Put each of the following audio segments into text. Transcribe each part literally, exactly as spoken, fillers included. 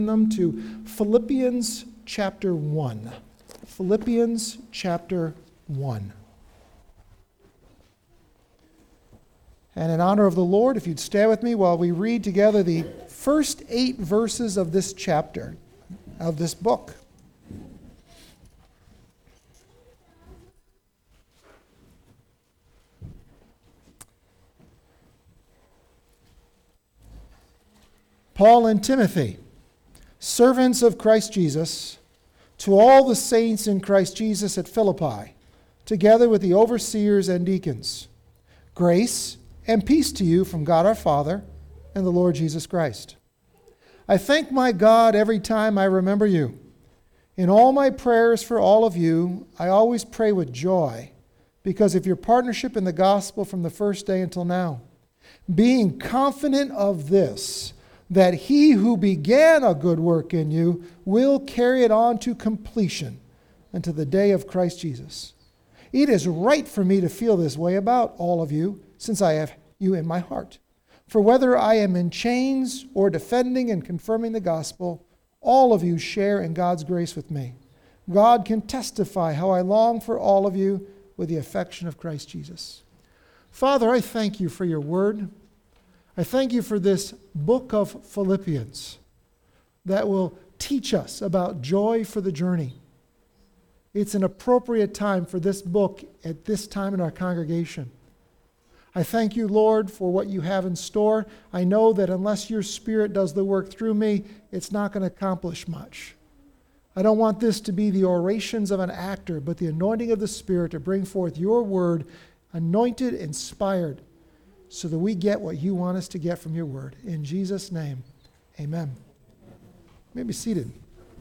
them to Philippians chapter one. Philippians chapter one. And in honor of the Lord, if you'd stand with me while we read together the first eight verses of this chapter, of this book. Paul and Timothy, servants of Christ Jesus, to all the saints in Christ Jesus at Philippi, together with the overseers and deacons, grace and peace to you from God our Father and the Lord Jesus Christ. I thank my God every time I remember you. In all my prayers for all of you, I always pray with joy because of your partnership in the gospel from the first day until now, being confident of this, that he who began a good work in you will carry it on to completion until the day of Christ Jesus. It is right for me to feel this way about all of you, since I have you in my heart. For whether I am in chains or defending and confirming the gospel, all of you share in God's grace with me. God can testify how I long for all of you with the affection of Christ Jesus. Father, I thank you for your word. I thank you for this book of Philippians that will teach us about joy for the journey. It's an appropriate time for this book at this time in our congregation. I thank you, Lord, for what you have in store. I know that unless your Spirit does the work through me, it's not going to accomplish much. I don't want this to be the orations of an actor, but the anointing of the Spirit to bring forth your word, anointed, inspired, so that we get what you want us to get from your word. In Jesus' name, amen. You may be seated.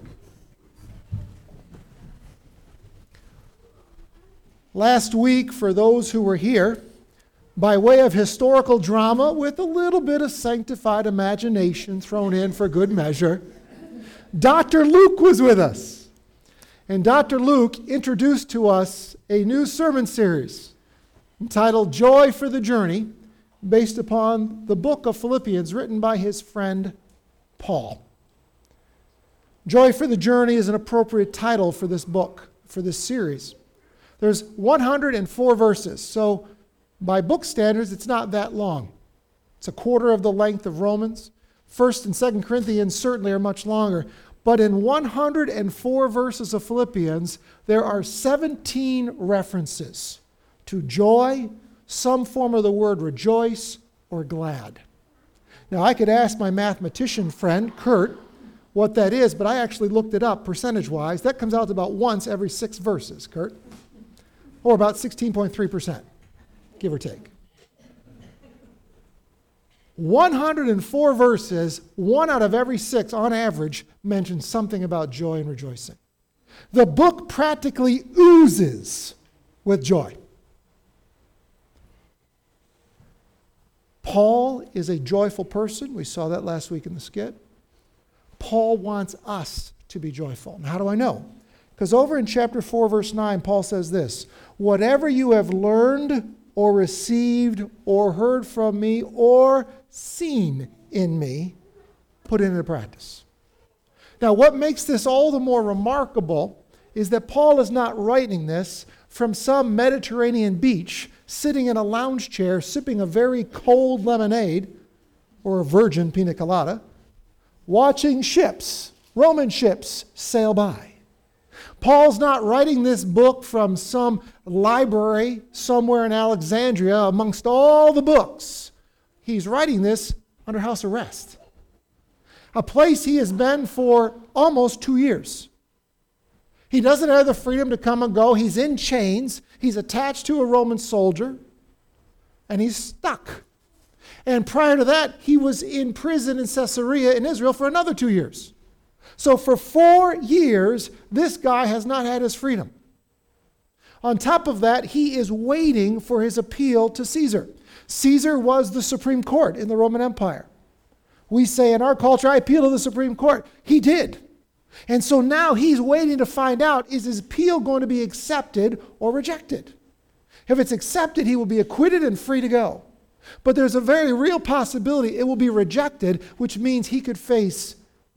Last week, for those who were here, by way of historical drama with a little bit of sanctified imagination thrown in for good measure, Doctor Luke was with us. And Doctor Luke introduced to us a new sermon series entitled Joy for the Journey, based upon the book of Philippians written by his friend Paul. Joy for the Journey is an appropriate title for this book, for this series. There's one hundred four verses, so by book standards, it's not that long. It's a quarter of the length of Romans. First and Second Corinthians certainly are much longer. But in one hundred four verses of Philippians, there are seventeen references to joy, some form of the word rejoice or glad. Now, I could ask my mathematician friend, Kurt, what that is, but I actually looked it up percentage-wise. That comes out to about once every six verses, Kurt, or about sixteen point three percent, give or take. one hundred four verses, one out of every six, on average, mentions something about joy and rejoicing. The book practically oozes with joy. Paul is a joyful person. We saw that last week in the skit. Paul wants us to be joyful. And how do I know? Because over in chapter four, verse nine, Paul says this, whatever you have learned or received or heard from me or seen in me, put it into practice. Now, what makes this all the more remarkable is that Paul is not writing this from some Mediterranean beach, sitting in a lounge chair, sipping a very cold lemonade, or a virgin pina colada, watching ships, Roman ships, sail by. Paul's not writing this book from some library somewhere in Alexandria amongst all the books. He's writing this under house arrest, a place he has been for almost two years. He doesn't have the freedom to come and go. He's in chains. He's attached to a Roman soldier, and he's stuck. And prior to that, he was in prison in Caesarea in Israel for another two years. So for four years, this guy has not had his freedom. On top of that, he is waiting for his appeal to Caesar. Caesar was the Supreme Court in the Roman Empire. We say in our culture, I appeal to the Supreme Court. He did. And so now he's waiting to find out, is his appeal going to be accepted or rejected? If it's accepted, he will be acquitted and free to go. But there's a very real possibility it will be rejected, which means he could face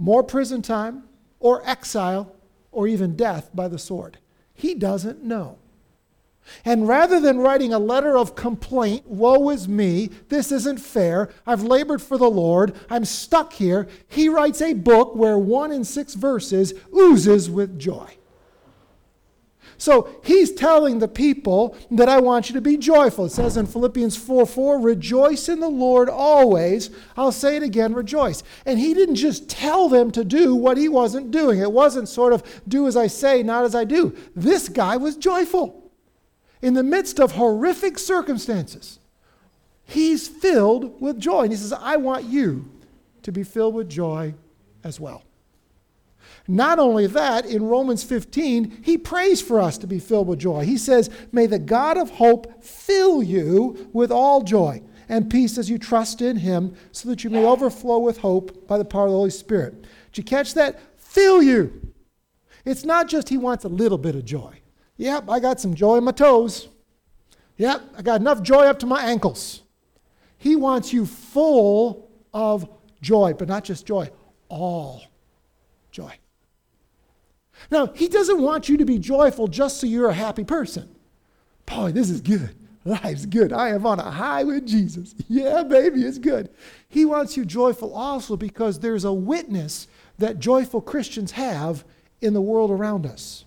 more prison time, or exile, or even death by the sword. He doesn't know. And rather than writing a letter of complaint, woe is me, this isn't fair, I've labored for the Lord, I'm stuck here, he writes a book where one in six verses oozes with joy. So he's telling the people that I want you to be joyful. It says in Philippians four four, rejoice in the Lord always. I'll say it again, rejoice. And he didn't just tell them to do what he wasn't doing. It wasn't sort of do as I say, not as I do. This guy was joyful. In the midst of horrific circumstances, he's filled with joy. And he says, I want you to be filled with joy as well. Not only that, in Romans fifteen, he prays for us to be filled with joy. He says, may the God of hope fill you with all joy and peace as you trust in him, so that you may overflow with hope by the power of the Holy Spirit. Did you catch that? Fill you. It's not just he wants a little bit of joy. Yep, I got some joy in my toes. Yep, I got enough joy up to my ankles. He wants you full of joy, but not just joy, all joy. Now, he doesn't want you to be joyful just so you're a happy person. Boy, this is good. Life's good. I am on a high with Jesus. Yeah, baby, it's good. He wants you joyful also because there's a witness that joyful Christians have in the world around us.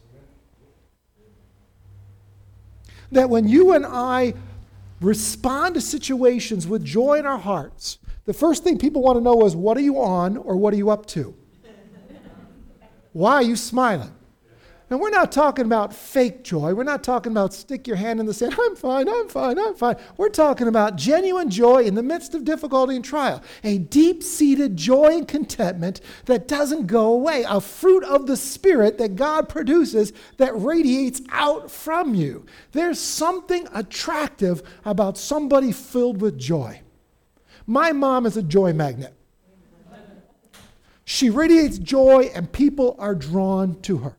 That when you and I respond to situations with joy in our hearts, the first thing people want to know is, what are you on or what are you up to? Why are you smiling? And we're not talking about fake joy. We're not talking about stick your hand in the sand. I'm fine, I'm fine, I'm fine. We're talking about genuine joy in the midst of difficulty and trial. A deep-seated joy and contentment that doesn't go away. A fruit of the Spirit that God produces that radiates out from you. There's something attractive about somebody filled with joy. My mom is a joy magnet. She radiates joy and people are drawn to her.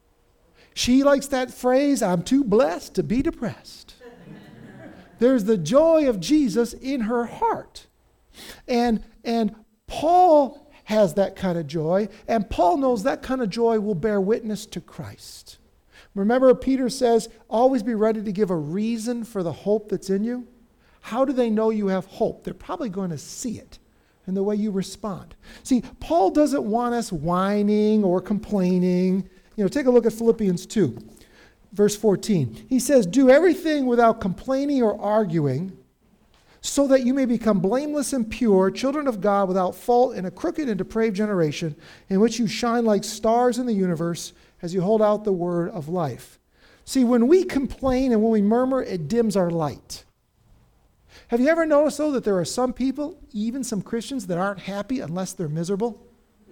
She likes that phrase, I'm too blessed to be depressed. There's the joy of Jesus in her heart. And, and Paul has that kind of joy, and Paul knows that kind of joy will bear witness to Christ. Remember, Peter says, always be ready to give a reason for the hope that's in you. How do they know you have hope? They're probably going to see it in the way you respond. See, Paul doesn't want us whining or complaining. You know, take a look at Philippians two, verse fourteen. He says, do everything without complaining or arguing, so that you may become blameless and pure, children of God without fault in a crooked and depraved generation, in which you shine like stars in the universe as you hold out the word of life. See, when we complain and when we murmur, it dims our light. Have you ever noticed, though, that there are some people, even some Christians, that aren't happy unless they're miserable?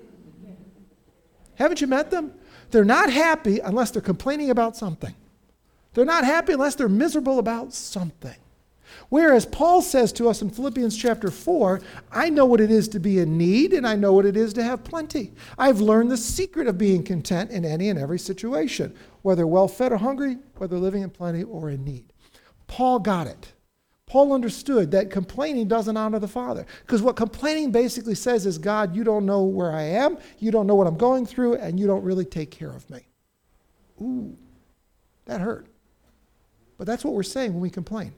Haven't you met them? They're not happy unless they're complaining about something. They're not happy unless they're miserable about something. Whereas Paul says to us in Philippians chapter four, I know what it is to be in need and I know what it is to have plenty. I've learned the secret of being content in any and every situation, whether well-fed or hungry, whether living in plenty or in need. Paul got it. Paul understood that complaining doesn't honor the Father. Because what complaining basically says is, God, you don't know where I am, you don't know what I'm going through, and you don't really take care of me. Ooh, that hurt. But that's what we're saying when we complain.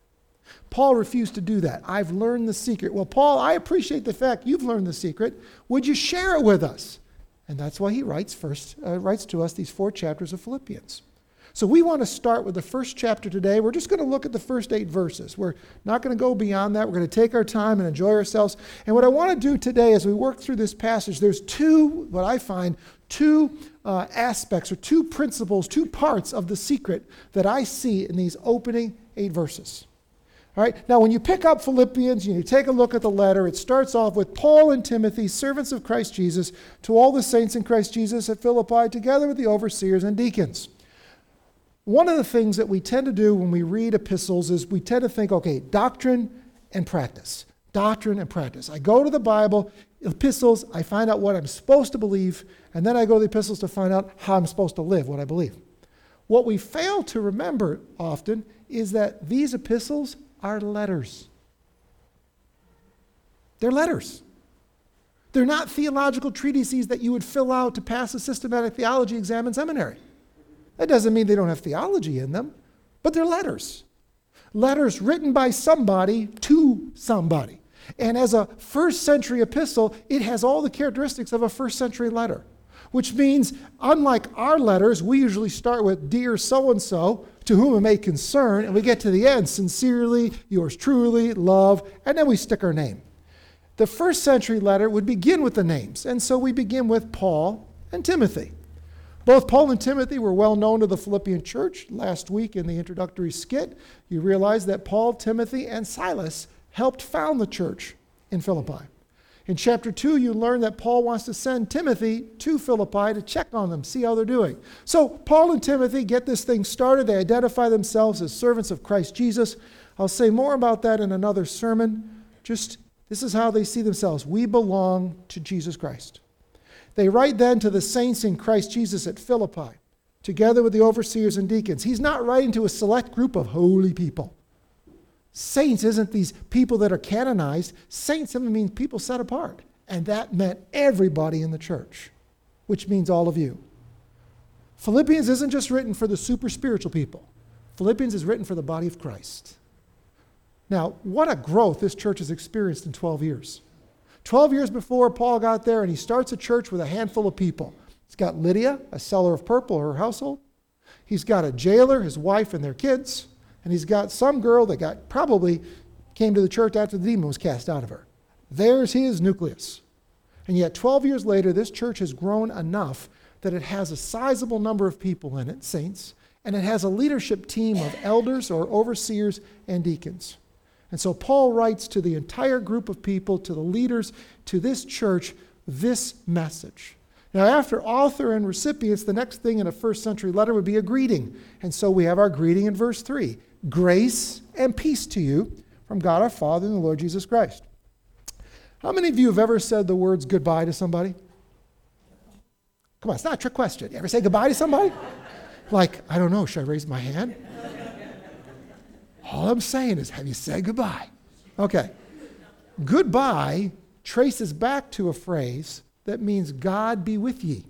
Paul refused to do that. I've learned the secret. Well, Paul, I appreciate the fact you've learned the secret. Would you share it with us? And that's why he writes first, uh, writes to us these four chapters of Philippians. So we want to start with the first chapter today. We're just going to look at the first eight verses. We're not going to go beyond that. We're going to take our time and enjoy ourselves. And what I want to do today as we work through this passage, there's two, what I find, two uh, aspects or two principles, two parts of the secret that I see in these opening eight verses. All right. Now, when you pick up Philippians and you take a look at the letter, it starts off with Paul and Timothy, servants of Christ Jesus, to all the saints in Christ Jesus at Philippi, together with the overseers and deacons. One of the things that we tend to do when we read epistles is we tend to think, okay, doctrine and practice. Doctrine and practice. I go to the Bible, epistles, I find out what I'm supposed to believe, and then I go to the epistles to find out how I'm supposed to live, what I believe. What we fail to remember often is that these epistles are letters. They're letters. They're not theological treatises that you would fill out to pass a systematic theology exam in seminary. That doesn't mean they don't have theology in them, but they're letters. Letters written by somebody to somebody. And as a first century epistle, it has all the characteristics of a first century letter, which means, unlike our letters, we usually start with dear so-and-so, to whom it may concern, and we get to the end, sincerely, yours truly, love, and then we stick our name. The first century letter would begin with the names, and so we begin with Paul and Timothy. Both Paul and Timothy were well known to the Philippian church. Last week in the introductory skit, you realize that Paul, Timothy, and Silas helped found the church in Philippi. In chapter two, you learn that Paul wants to send Timothy to Philippi to check on them, see how they're doing. So Paul and Timothy get this thing started. They identify themselves as servants of Christ Jesus. I'll say more about that in another sermon. Just this is how they see themselves. We belong to Jesus Christ. They write then to the saints in Christ Jesus at Philippi, together with the overseers and deacons. He's not writing to a select group of holy people. Saints isn't these people that are canonized. Saints simply means people set apart. And that meant everybody in the church, which means all of you. Philippians isn't just written for the super spiritual people. Philippians is written for the body of Christ. Now, what a growth this church has experienced in twelve years. twelve years before Paul got there, and he starts a church with a handful of people. He's got Lydia, a seller of purple, her household. He's got a jailer, his wife, and their kids. And he's got some girl that got probably came to the church after the demon was cast out of her. There's his nucleus. And yet twelve years later, this church has grown enough that it has a sizable number of people in it, saints, and it has a leadership team of elders or overseers and deacons. And so Paul writes to the entire group of people, to the leaders, to this church, this message. Now, after author and recipients, the next thing in a first century letter would be a greeting. And so we have our greeting in verse three. Grace and peace to you from God our Father and the Lord Jesus Christ. How many of you have ever said the words goodbye to somebody? Come on, it's not a trick question. You ever say goodbye to somebody? Like, I don't know, should I raise my hand? All I'm saying is, have you said goodbye? Okay. Goodbye traces back to a phrase that means God be with ye.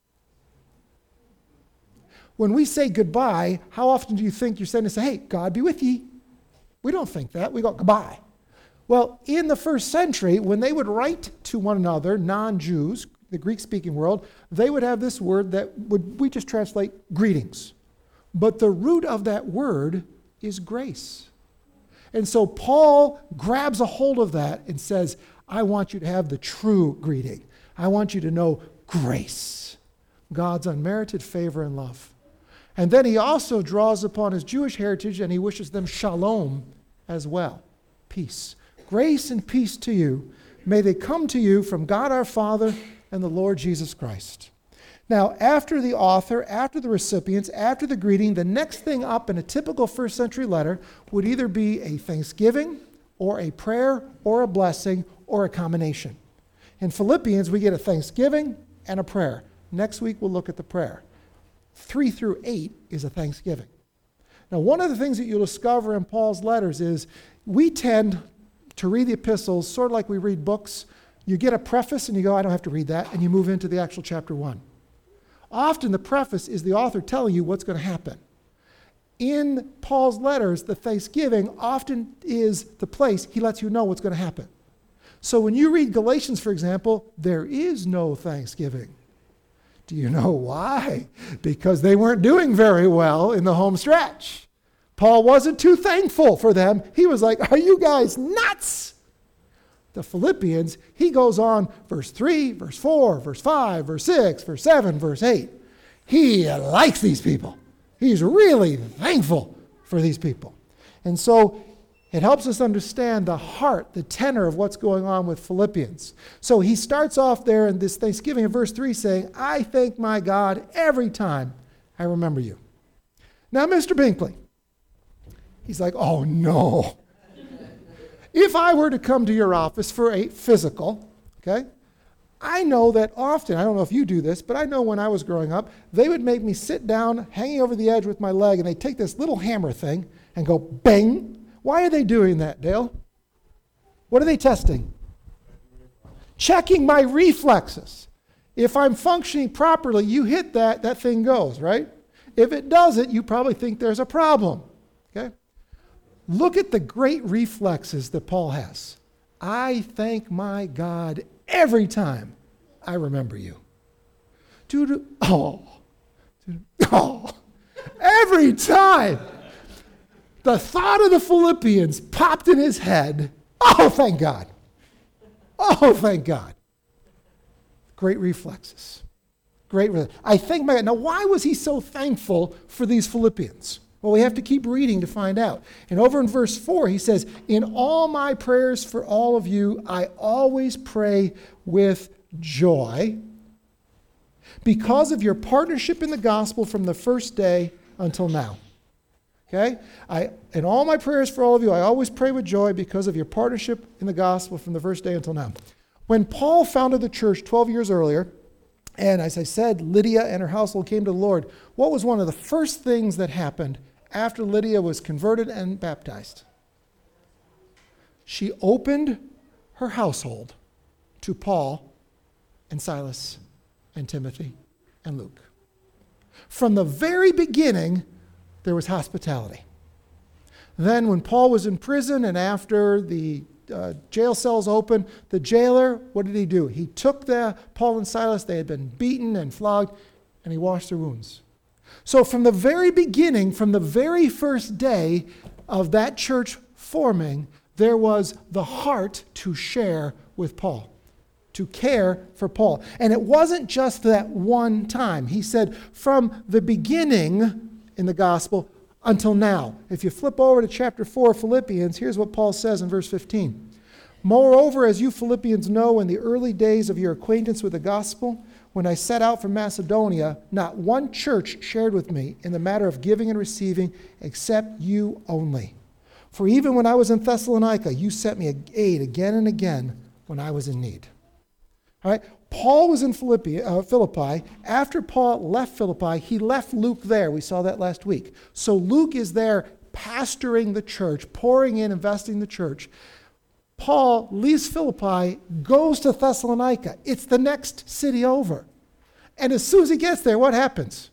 When we say goodbye, how often do you think you're saying to say, hey, God be with ye? We don't think that. We go goodbye. Well, in the first century, when they would write to one another, non-Jews, the Greek-speaking world, they would have this word that would we just translate greetings. But the root of that word is grace. And so Paul grabs a hold of that and says, I want you to have the true greeting. I want you to know grace, God's unmerited favor and love. And then he also draws upon his Jewish heritage and he wishes them shalom as well, peace. Grace and peace to you. May they come to you from God our Father and the Lord Jesus Christ. Now, after the author, after the recipients, after the greeting, the next thing up in a typical first century letter would either be a thanksgiving or a prayer or a blessing or a combination. In Philippians, we get a thanksgiving and a prayer. Next week, we'll look at the prayer. Three through eight is a thanksgiving. Now, one of the things that you'll discover in Paul's letters is we tend to read the epistles sort of like we read books. You get a preface and you go, I don't have to read that, and you move into the actual chapter one. Often the preface is the author telling you what's going to happen. In Paul's letters, the thanksgiving often is the place he lets you know what's going to happen. So when you read Galatians, for example, there is no thanksgiving. Do you know why? Because they weren't doing very well in the home stretch. Paul wasn't too thankful for them. He was like, are you guys nuts? The Philippians, he goes on, verse three, verse four, verse five, verse six, verse seven, verse eight. He likes these people. He's really thankful for these people. And so it helps us understand the heart, the tenor of what's going on with Philippians. So he starts off there in this Thanksgiving in verse three saying, I thank my God every time I remember you. Now, Mister Binkley, he's like, oh no. If I were to come to your office for a physical, okay, I know that often, I don't know if you do this, but I know when I was growing up, they would make me sit down, hanging over the edge with my leg, and they'd take this little hammer thing and go bang. Why are they doing that, Dale? What are they testing? checking my reflexes. If I'm functioning properly, you hit that, that thing goes, right? If it doesn't, you probably think there's a problem, okay? Look at the great reflexes that Paul has. I thank my God every time I remember you. Dude, oh, dude, oh, every time the thought of the Philippians popped in his head, oh, thank God. Oh, thank God. Great reflexes. Great. Re- I thank my God. Now, why was he so thankful for these Philippians? Well, we have to keep reading to find out. And over in verse four, he says, in all my prayers for all of you, I always pray with joy because of your partnership in the gospel from the first day until now. Okay? I, in all my prayers for all of you, I always pray with joy because of your partnership in the gospel from the first day until now. When Paul founded the church twelve years earlier, and as I said, Lydia and her household came to the Lord, what was one of the first things that happened after Lydia was converted and baptized? She opened her household to Paul and Silas and Timothy and Luke. From the very beginning, there was hospitality. Then when Paul was in prison and after the uh, jail cells opened, the jailer, what did he do? He took the Paul and Silas, they had been beaten and flogged, and he washed their wounds. So from the very beginning, from the very first day of that church forming, there was the heart to share with Paul, to care for Paul. And it wasn't just that one time. He said from the beginning in the gospel until now. If you flip over to chapter four of Philippians, here's what Paul says in verse fifteen. Moreover, as you Philippians know, in the early days of your acquaintance with the gospel, when I set out from Macedonia, not one church shared with me in the matter of giving and receiving except you only. For even when I was in Thessalonica, you sent me aid again and again when I was in need. All right? Paul was in Philippi, uh, Philippi. After Paul left Philippi, he left Luke there. We saw that last week. So Luke is there pastoring the church, pouring in, investing in the church. Paul leaves Philippi, goes to Thessalonica. It's the next city over. And as soon as he gets there, what happens?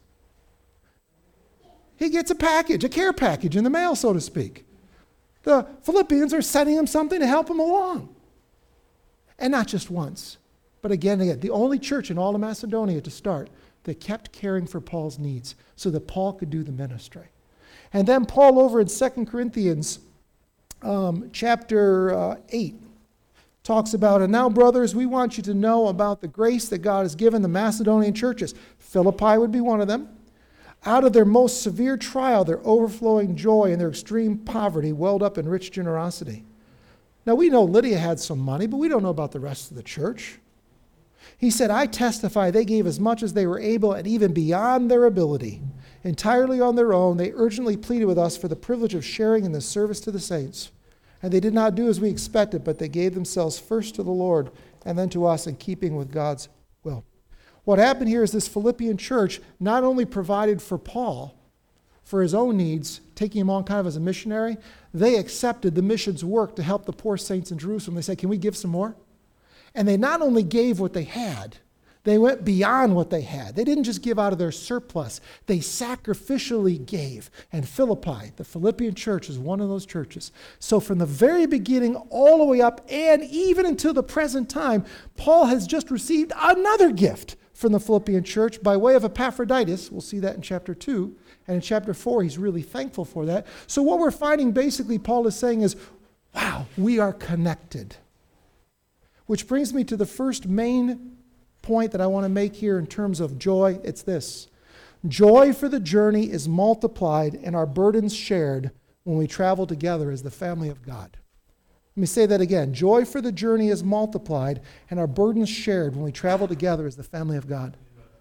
He gets a package, a care package in the mail, so to speak. The Philippians are sending him something to help him along. And not just once, but again and again. The only church in all of Macedonia to start that kept caring for Paul's needs so that Paul could do the ministry. And then Paul over in Second Corinthians um, chapter uh, eight talks about, and now brothers, we want you to know about the grace that God has given the Macedonian churches. Philippi would be one of them. Out of their most severe trial, their overflowing joy and their extreme poverty welled up in rich generosity. Now we know Lydia had some money, but we don't know about the rest of the church. He said, I testify they gave as much as they were able and even beyond their ability. Entirely on their own, they urgently pleaded with us for the privilege of sharing in the service to the saints. And they did not do as we expected, but they gave themselves first to the Lord and then to us in keeping with God's will. What happened here is this Philippian church not only provided for Paul for his own needs, taking him on kind of as a missionary, they accepted the mission's work to help the poor saints in Jerusalem. They said, can we give some more? And they not only gave what they had, they went beyond what they had. They didn't just give out of their surplus. They sacrificially gave. And Philippi, the Philippian church, is one of those churches. So from the very beginning all the way up and even until the present time, Paul has just received another gift from the Philippian church by way of Epaphroditus. We'll see that in chapter two. And in chapter four, he's really thankful for that. So what we're finding basically Paul is saying is, wow, we are connected. Which brings me to the first main point that I want to make here in terms of joy. It's this. Joy for the journey is multiplied and our burdens shared when we travel together as the family of God. Let me say that again. Joy for the journey is multiplied and our burdens shared when we travel together as the family of God.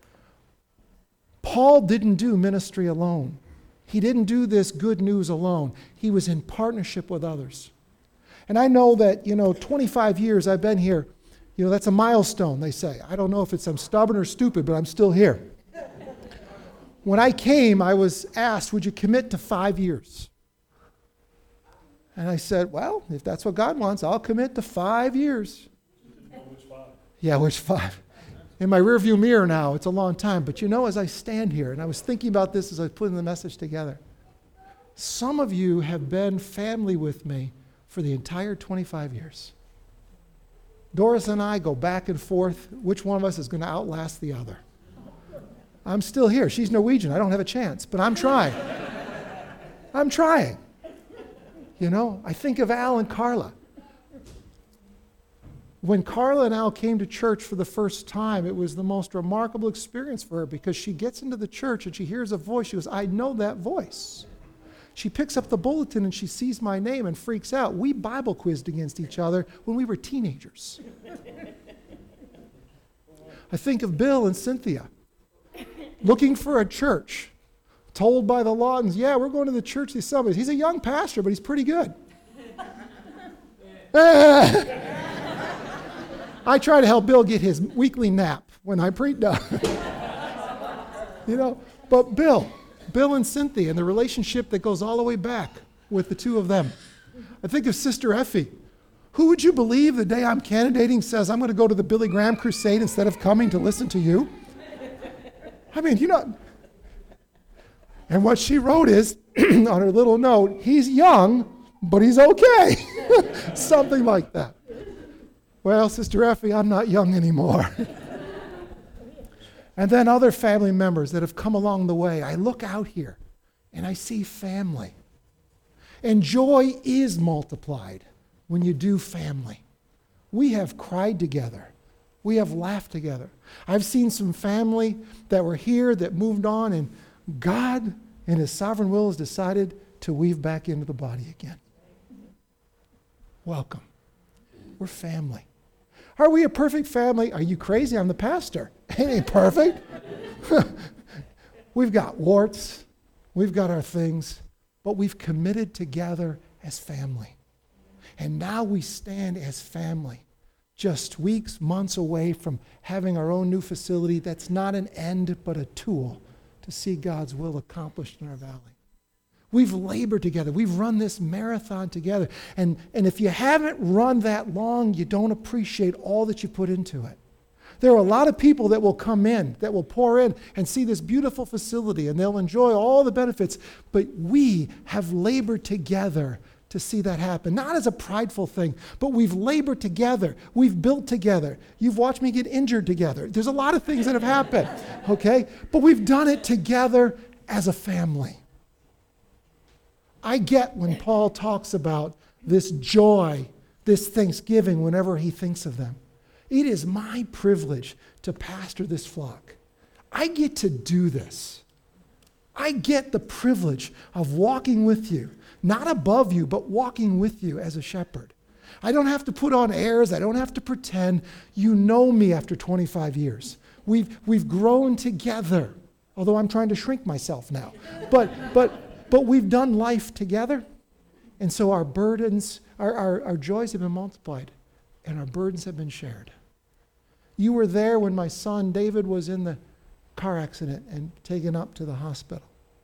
Paul didn't do ministry alone. He didn't do this good news alone. He was in partnership with others. And I know that, you know, twenty-five years I've been here. You know, that's a milestone, they say. I don't know if it's I'm stubborn or stupid, but I'm still here. When I came, I was asked, would you commit to five years? And I said, well, if that's what God wants, I'll commit to five years. Yeah, which five? In my rearview mirror now, it's a long time. But you know, as I stand here, and I was thinking about this as I was putting the message together, some of you have been family with me for the entire twenty-five years. Doris and I go back and forth. Which one of us is going to outlast the other? I'm still here. She's Norwegian. I don't have a chance, but I'm trying. I'm trying. You know, I think of Al and Carla. When Carla and Al came to church for the first time, it was the most remarkable experience for her because she gets into the church and she hears a voice. She goes, I know that voice. She picks up the bulletin and she sees my name and freaks out. We Bible quizzed against each other when we were teenagers. I think of Bill and Cynthia looking for a church, told by the Lawtons, yeah, we're going to the church this summer. He's a young pastor, but he's pretty good. I try to help Bill get his weekly nap when I preach. No. You know, but Bill, Bill and Cynthia and the relationship that goes all the way back with the two of them. I think of Sister Effie. Who would you believe the day I'm candidating says I'm going to go to the Billy Graham crusade instead of coming to listen to you? I mean, you know, and what she wrote is, on her little note, he's young, but he's okay. Something like that. Well, Sister Effie, I'm not young anymore. And then other family members that have come along the way. I look out here and I see family. And joy is multiplied when you do family. We have cried together. We have laughed together. I've seen some family that were here that moved on, and God, in His sovereign will, has decided to weave back into the body again. Welcome. We're family. Are we a perfect family? Are you crazy? I'm the pastor. It ain't perfect. We've got warts. We've got our things. But we've committed together as family. And now we stand as family, just weeks, months away from having our own new facility that's not an end but a tool to see God's will accomplished in our valley. We've labored together. We've run this marathon together. And, and if you haven't run that long, you don't appreciate all that you put into it. There are a lot of people that will come in, that will pour in and see this beautiful facility, and they'll enjoy all the benefits. But we have labored together to see that happen. Not as a prideful thing, but we've labored together. We've built together. You've watched me get injured together. There's a lot of things that have happened, okay? But we've done it together as a family. I get when Paul talks about this joy, this thanksgiving whenever he thinks of them. It is my privilege to pastor this flock. I get to do this. I get the privilege of walking with you, not above you, but walking with you as a shepherd. I don't have to put on airs. I don't have to pretend. You know me after twenty-five years. We've, we've grown together, although I'm trying to shrink myself now. But, but, but we've done life together, and so our burdens, our, our, our joys have been multiplied, and our burdens have been shared. You were there when my son David was in the car accident and taken up to the hospital.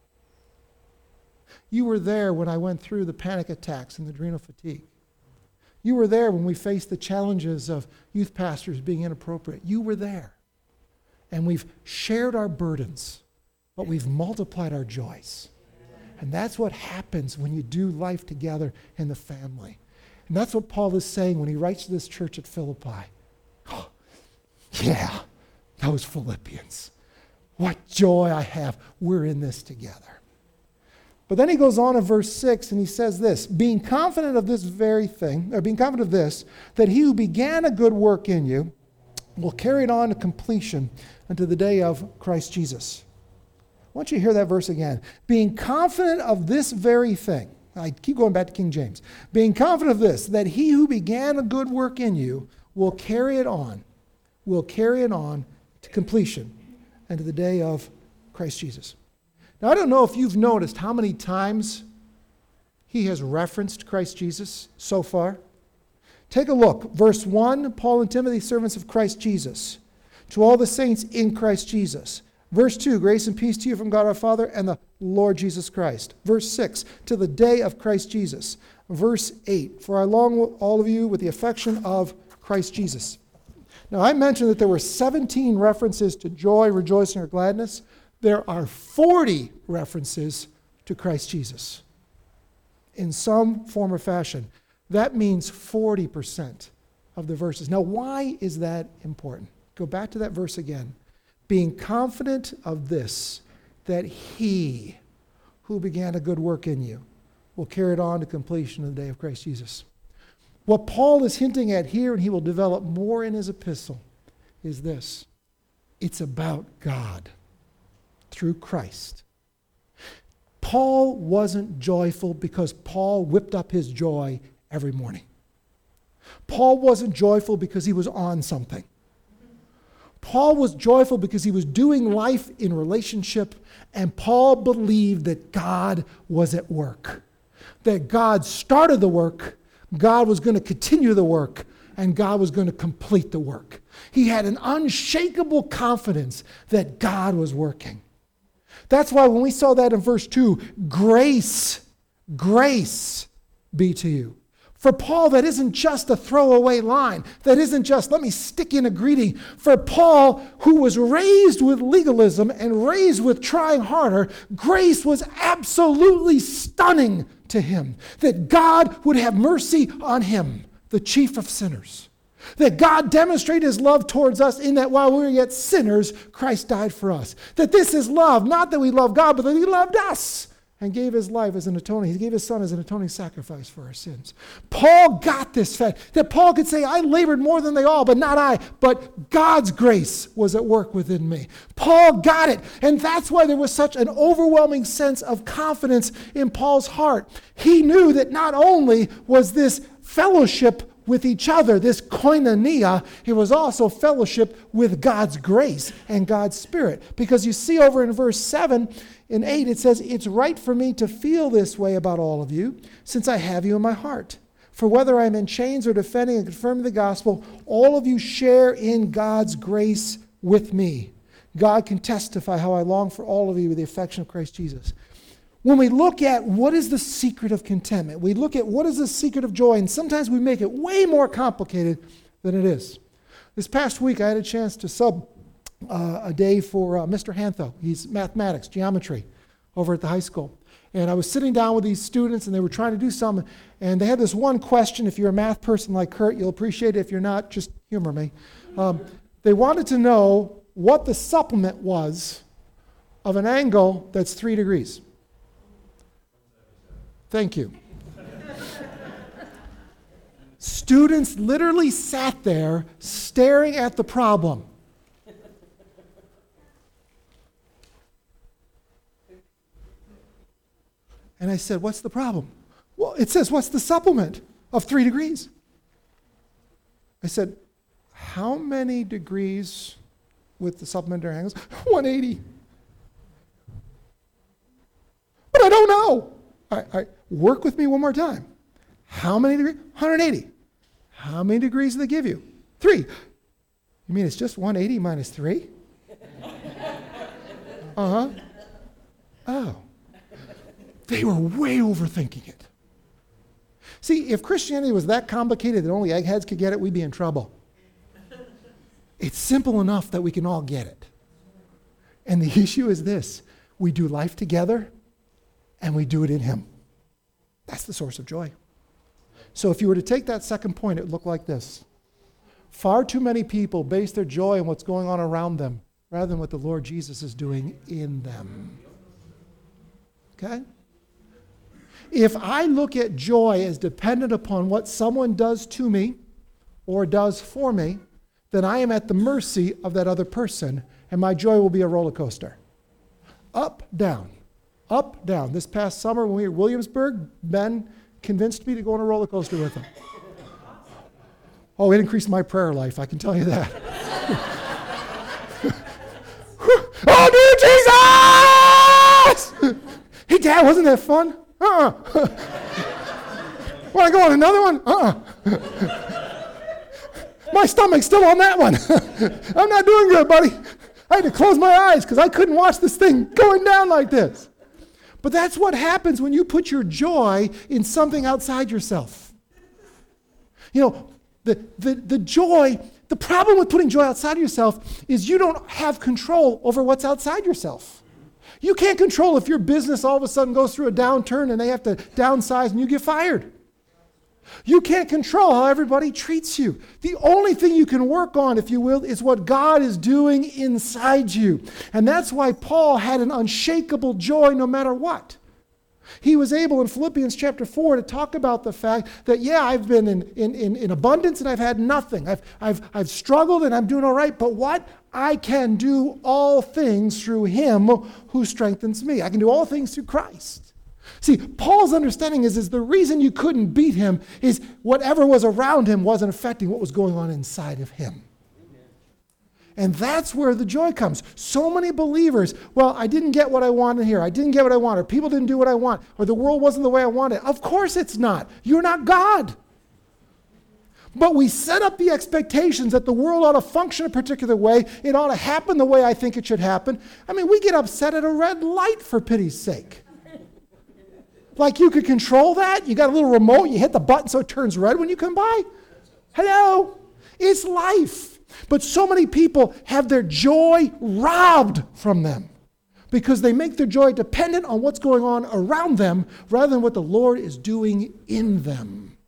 You were there when I went through the panic attacks and the adrenal fatigue. You were there when we faced the challenges of youth pastors being inappropriate. You were there. And we've shared our burdens, but we've multiplied our joys. And that's what happens when you do life together in the family. And that's what Paul is saying when he writes to this church at Philippi. Oh, yeah, those Philippians. What joy I have. We're in this together. But then he goes on in verse six and he says this, being confident of this very thing, or being confident of this, that he who began a good work in you will carry it on to completion unto the day of Christ Jesus. I want you to hear that verse again. Being confident of this very thing. I keep going back to King James. Being confident of this, that he who began a good work in you will carry it on, will carry it on to completion and to the day of Christ Jesus. Now, I don't know if you've noticed how many times he has referenced Christ Jesus so far. Take a look. Verse one, Paul and Timothy, servants of Christ Jesus, to all the saints in Christ Jesus. Verse two, grace and peace to you from God our Father and the Lord Jesus Christ. Verse six, to the day of Christ Jesus. Verse eight, for I long all of you with the affection of Christ Jesus. Now, I mentioned that there were seventeen references to joy, rejoicing, or gladness. There are forty references to Christ Jesus in some form or fashion. That means forty percent of the verses. Now, why is that important? Go back to that verse again. Being confident of this, that he who began a good work in you will carry it on to completion of the day of Christ Jesus. What Paul is hinting at here, and he will develop more in his epistle, is this. It's about God through Christ. Paul wasn't joyful because Paul whipped up his joy every morning. Paul wasn't joyful because he was on something. Paul was joyful because he was doing life in relationship, and Paul believed that God was at work. That God started the work, God was going to continue the work, and God was going to complete the work. He had an unshakable confidence that God was working. That's why when we saw that in verse two, grace, grace be to you. For Paul, that isn't just a throwaway line. That isn't just, let me stick in a greeting. For Paul, who was raised with legalism and raised with trying harder, grace was absolutely stunning to him. That God would have mercy on him, the chief of sinners. That God demonstrated his love towards us in that while we were yet sinners, Christ died for us. That this is love, not that we love God, but that he loved us and gave his life as an atoning. He gave his son as an atoning sacrifice for our sins. Paul got this fact, that Paul could say, I labored more than they all, but not I, but God's grace was at work within me. Paul got it, and that's why there was such an overwhelming sense of confidence in Paul's heart. He knew that not only was this fellowship with each other, this koinonia, it was also fellowship with God's grace and God's Spirit. Because you see over in verse seven and eight, it says, it's right for me to feel this way about all of you, since I have you in my heart. For whether I'm in chains or defending and confirming the gospel, all of you share in God's grace with me. God can testify how I long for all of you with the affection of Christ Jesus. When we look at what is the secret of contentment, we look at what is the secret of joy, and sometimes we make it way more complicated than it is. This past week, I had a chance to sub uh, a day for uh, Mister Hantho. He's mathematics, geometry, over at the high school. And I was sitting down with these students, and they were trying to do something, and they had this one question. If you're a math person like Kurt, you'll appreciate it. If you're not, just humor me. Um, they wanted to know what the supplement was of an angle that's three degrees. Thank you. Students literally sat there staring at the problem. And I said, what's the problem? Well, it says, what's the supplement of three degrees? I said, how many degrees with the supplementary angles? one hundred eighty. But I don't know. All right, all right, work with me one more time. How many degrees? one hundred eighty. How many degrees do they give you? Three. You mean it's just one hundred eighty minus three? Uh-huh. Oh. They were way overthinking it. See, if Christianity was that complicated that only eggheads could get it, we'd be in trouble. It's simple enough that we can all get it. And the issue is this. We do life together, and we do it in him. That's the source of joy. So if you were to take that second point, it would look like this. Far too many people base their joy on what's going on around them rather than what the Lord Jesus is doing in them. Okay? If I look at joy as dependent upon what someone does to me or does for me, then I am at the mercy of that other person, and my joy will be a roller coaster. Up, down. Up, down. This past summer when we were in Williamsburg, Ben convinced me to go on a roller coaster with him. Oh, it increased my prayer life, I can tell you that. Oh, dear Jesus! Hey, Dad, wasn't that fun? Uh-uh. Want to go on another one? Uh-uh. My stomach's still on that one. I'm not doing good, buddy. I had to close my eyes because I couldn't watch this thing going down like this. But that's what happens when you put your joy in something outside yourself. You know, the, the, the joy the problem with putting joy outside of yourself is you don't have control over what's outside yourself. You can't control if your business all of a sudden goes through a downturn and they have to downsize and you get fired. You can't control how everybody treats you. The only thing you can work on, if you will, is what God is doing inside you. And that's why Paul had an unshakable joy no matter what. He was able in Philippians chapter four to talk about the fact that, yeah, I've been in, in, in, in abundance and I've had nothing. I've, I've, I've struggled and I'm doing all right. But what? I can do all things through him who strengthens me. I can do all things through Christ. See, Paul's understanding is, is the reason you couldn't beat him is whatever was around him wasn't affecting what was going on inside of him. And that's where the joy comes. So many believers, well, I didn't get what I wanted here. I didn't get what I wanted. Or people didn't do what I want. Or the world wasn't the way I wanted. Of course it's not. You're not God. But we set up the expectations that the world ought to function a particular way. It ought to happen the way I think it should happen. I mean, we get upset at a red light, for pity's sake. Like you could control that? You got a little remote, you hit the button so it turns red when you come by? Hello? It's life. But so many people have their joy robbed from them because they make their joy dependent on what's going on around them rather than what the Lord is doing in them.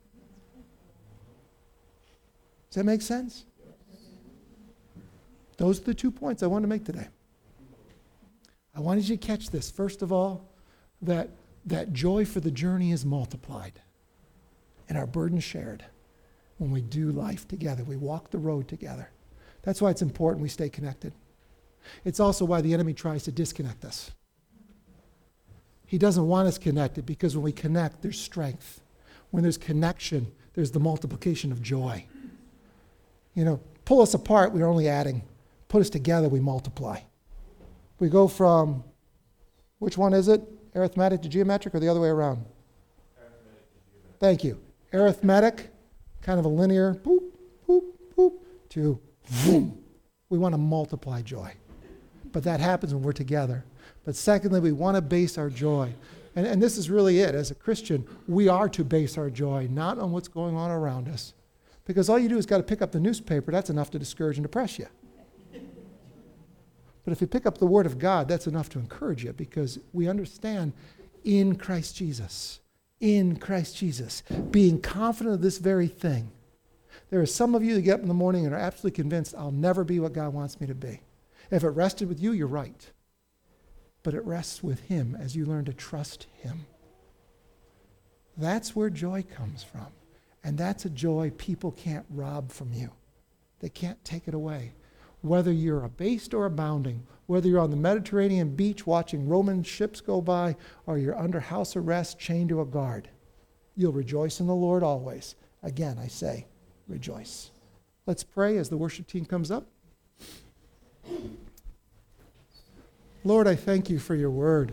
Does that make sense? Those are the two points I wanted to make today. I wanted you to catch this. First of all, that that joy for the journey is multiplied and our burden shared when we do life together. We walk the road together. That's why it's important we stay connected. It's also why the enemy tries to disconnect us. He doesn't want us connected because when we connect, there's strength. When there's connection, there's the multiplication of joy. You know, pull us apart, we're only adding. Put us together, we multiply. We go from, which one is it? Arithmetic to geometric or the other way around? Arithmetic to geometric. Thank you. Arithmetic, kind of a linear, boop, boop, boop, to boom. We want to multiply joy. But that happens when we're together. But secondly, we want to base our joy. And, and this is really it. As a Christian, we are to base our joy not on what's going on around us. Because all you do is got to pick up the newspaper. That's enough to discourage and depress you. But if you pick up the Word of God, that's enough to encourage you because we understand in Christ Jesus, in Christ Jesus, being confident of this very thing. There are some of you that get up in the morning and are absolutely convinced, I'll never be what God wants me to be. If it rested with you, you're right. But it rests with Him as you learn to trust Him. That's where joy comes from. And that's a joy people can't rob from you. They can't take it away. Whether you're abased or abounding, whether you're on the Mediterranean beach watching Roman ships go by, or you're under house arrest chained to a guard, you'll rejoice in the Lord always. Again, I say, rejoice. Let's pray as the worship team comes up. Lord, I thank you for your word.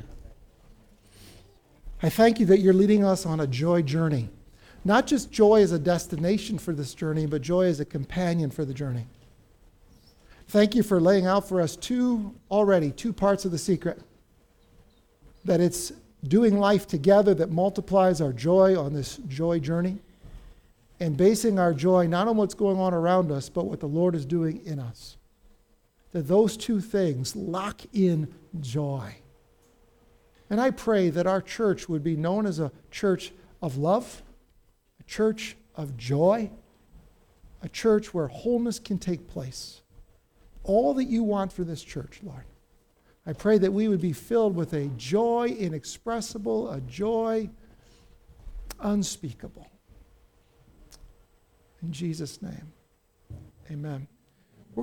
I thank you that you're leading us on a joy journey. Not just joy as a destination for this journey, but joy as a companion for the journey. Thank you for laying out for us two, already, two parts of the secret. That it's doing life together that multiplies our joy on this joy journey. And basing our joy not on what's going on around us, but what the Lord is doing in us. That those two things lock in joy. And I pray that our church would be known as a church of love, a church of joy, a church where wholeness can take place. All that you want for this church, Lord. I pray that we would be filled with a joy inexpressible, a joy unspeakable. In Jesus' name, amen.